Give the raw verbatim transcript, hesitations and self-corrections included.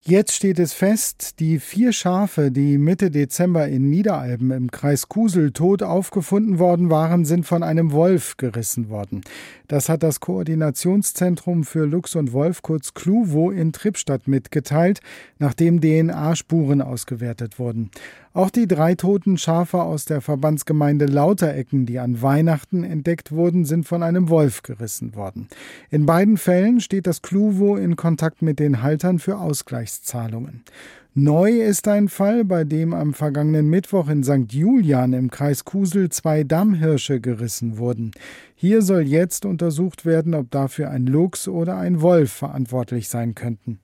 Jetzt steht es fest, die vier Schafe, die Mitte Dezember in Niederalben im Kreis Kusel tot aufgefunden worden waren, sind von einem Wolf gerissen worden. Das hat das Koordinationszentrum für Luchs und Wolf, kurz KLUWO, in Trippstadt mitgeteilt, nachdem D N A-Spuren ausgewertet wurden. Auch die drei toten Schafe aus der Verbandsgemeinde Lauterecken, die an Weihnachten entdeckt wurden, sind von einem Wolf gerissen worden. In beiden Fällen steht das KLUWO in Kontakt mit den Haltern für Ausgleichszahlungen. Neu ist ein Fall, bei dem am vergangenen Mittwoch in Sankt Julian im Kreis Kusel zwei Dammhirsche gerissen wurden. Hier soll jetzt untersucht werden, ob dafür ein Luchs oder ein Wolf verantwortlich sein könnten.